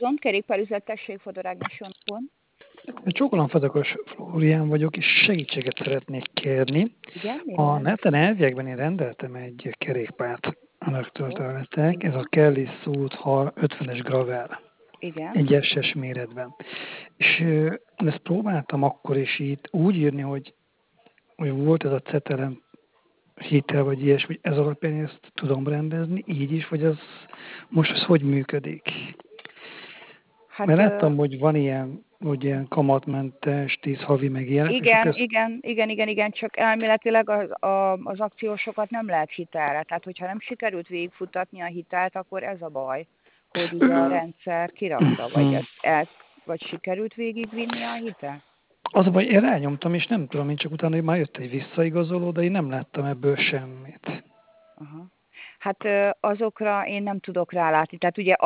hallgatom, kerékpárüzlet, tessék, Fodor Ágnes Jonakon. Csókolom Fazekas Flórián vagyok, és segítséget szeretnék kérni. Igen, miről A lenne? neten elviekben én rendeltem egy kerékpárt önöktől Jó. tőletek, ez a Kelly Suit 50-es Gravel, Igen. egy SS méretben. És ezt próbáltam akkor is itt úgy írni, hogy volt ez a cetelem hitel, vagy ilyesmi, ez alapján ezt tudom rendezni, így is, vagy az most az hogy működik? Hát, Mert láttam, hogy van ilyen kamatmentes, 10 havi meg ilyenek, és igen, akkor ezt igen, csak elméletileg az akciósokat nem lehet hitelre. Tehát, hogyha nem sikerült végigfutatni a hitelt, akkor ez a baj, hogy ugye a rendszer kirakta, vagy sikerült végigvinni a hitelt? Az a baj, én rányomtam, és nem tudom, én csak utána, hogy már jött egy visszaigazoló, de én nem láttam ebből semmit. Aha. Hát azokra én nem tudok rálátni. Tehát ugye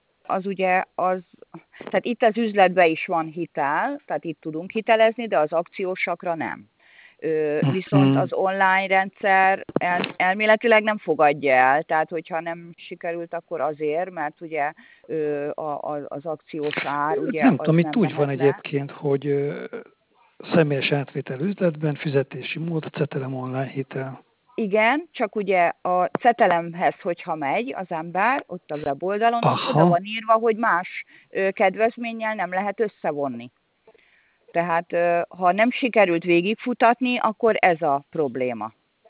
tehát itt az üzletben is van hitel, tehát itt tudunk hitelezni, de az akciósakra nem. Viszont az online rendszer elméletileg nem fogadja el, tehát hogyha nem sikerült, akkor azért, mert ugye az akciós ár ugye Nem az tudom, itt nem úgy van mehet le. egyébként, hogy személyes átvétel üzletben, fizetési mód, cetelem online hitel. Igen, csak ugye a cetelemhez, hogyha megy az ember, ott a weboldalon, ott oda Aha, van írva, hogy más kedvezménnyel nem lehet összevonni. Tehát ha nem sikerült végigfutatni, akkor ez a probléma.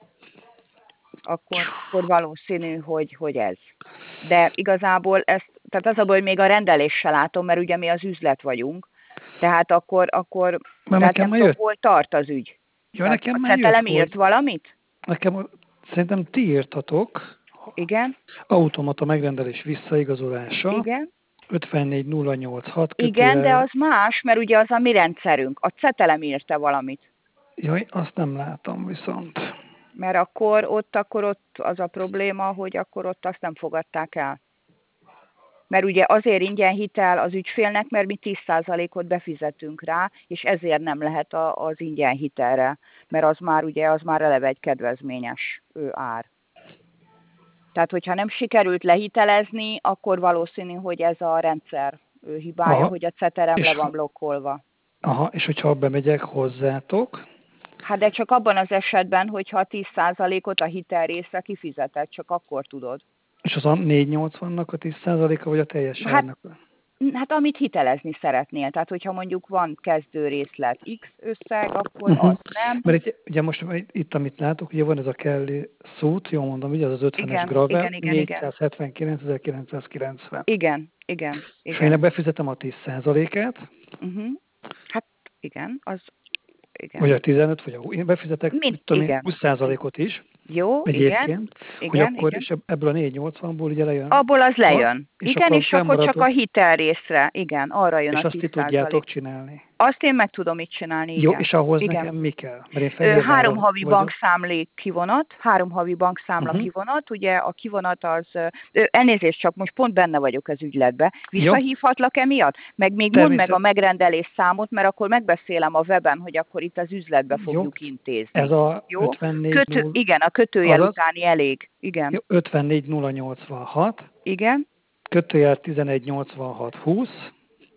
Akkor valószínű, hogy ez. De igazából tehát az a baj, hogy még a rendeléssel látom, mert ugye mi az üzlet vagyunk, tehát akkor mert tehát nekem nem már tudom, jött. hol tart az ügy. Ja, Tehát nekem a már jött, cetelem írt hogy valamit? szerintem ti írtatok, Igen, automata megrendelés visszaigazolása, igen. 54086 Igen, de kötőjel. az más, mert ugye az a mi rendszerünk. A cetelem írta valamit. Jaj, azt nem látom viszont. Mert akkor ott az a probléma, hogy akkor ott azt nem fogadták el. Mert ugye azért ingyen hitel az ügyfélnek, mert mi 10%-ot befizetünk rá, és ezért nem lehet az ingyen hitelre, mert az már eleve egy kedvezményes ár. Tehát, hogyha nem sikerült lehitelezni, akkor valószínű, hogy ez a rendszer hibája, Aha, hogy a ceterem le és, van blokkolva. és hogyha bemegyek hozzátok, Hát de csak abban az esetben, hogyha a 10%-ot a hitelrészre kifizetett, csak akkor tudod. és az a 480-nak a 10%-a, vagy a teljes Hát, árnak? hát amit hitelezni szeretnél. Tehát, hogyha mondjuk van kezdő részlet X összeg, akkor az nem. Mert ugye most itt, amit látok, ugye van ez a Kelly Suit, jól mondom, ugye az 50-es Igen, Gravel, igen, igen, igen. 479.990. Igen. És ha én befizetem a 10%-át, Hát igen, vagy a igen. 15, vagy én befizetek, mit tudom én, Igen. 20%-ot is, Jó, igen, egyébként, hogy igen, akkor, igen. és ebből a 480-ból ugye lejön, Abból az lejön. és Igen, akkor és akkor csak a fennmaradott, hitelrészre, igen, arra jön a és azt ti tudjátok 10%. csinálni. Azt én meg tudom itt csinálni, Jó, igen. és ahhoz Igen. nekem mi kell? Mert én 3 Fehérváron havi vagyok. bankszámlék kivonat, 3 havi bankszámla Uh-huh. kivonat, ugye a kivonat az, elnézést, csak most pont benne vagyok az ügyletbe, Jó, visszahívhatlak emiatt? Meg még mondd meg a természet. megrendelés számot, mert akkor megbeszélem a weben, hogy akkor itt az üzletbe Jó, fogjuk intézni. ez a Jó? 54.0, Igen, a kötőjel azaz, utáni elég. Igen. jó, 54.086, Igen. kötőjel 11.86.20,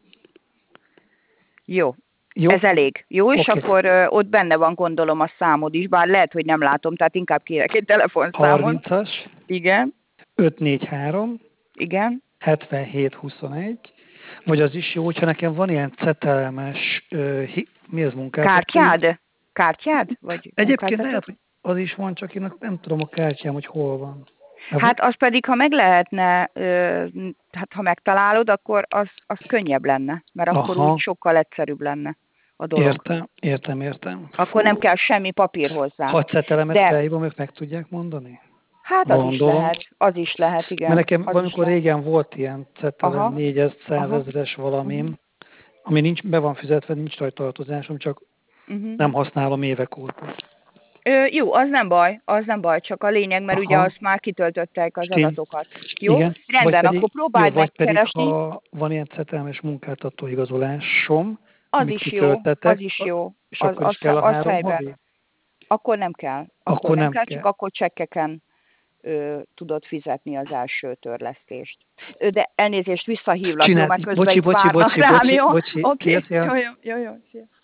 Jó. jó, Ez elég. Jó, és oké, akkor ott benne van, gondolom, a számod is, bár lehet, hogy nem látom, tehát inkább kérek egy telefonszámot. 30-as, Igen. 543, Igen. 7721, vagy az is jó, hogyha nekem van ilyen cetelemes, mi ez, munkáltatói? Kártyád? Vagy Egyébként munkáltató? lehet, hogy az is van, csak én nem tudom a kártyám, hogy hol van. Hát az pedig, ha meg lehetne, hát ha megtalálod, akkor az könnyebb lenne, mert akkor úgy Aha, sokkal egyszerűbb lenne a dolog. értem. Akkor nem Fú, kell semmi papír hozzá. ha a cetelemet De felhívom, ők meg tudják mondani? hát Gondolom. az is lehet, Mert igen, nekem az is valamikor lehet. régen volt ilyen cetelem, Aha, 400 aha, ezres uh-huh, valamim, ami nincs, be van fizetve, nincs rajta tartozásom, csak uh-huh. nem használom évek óta. Jó, az nem baj, csak a lényeg, mert ugye Aha, azt már kitöltöttek az stim. adatokat. Jó? Igen, Rendben, akkor próbáld vagy pedig, megkeresni. ha van ilyen cetelemes munkáltató igazolásom, Az amit is jó, az kitöltetek, is jó. és akkor is kell a Az 3 helyben. havi? Akkor nem kell. Akkor Akkor nem nem kell, csak kell. akkor csekkeken tudod fizetni az első törlesztést. De elnézést, visszahívlak, jó, mert közben itt bocsi, várnak rám, jó? bocsi, Oké, ki a cél? jó, szia.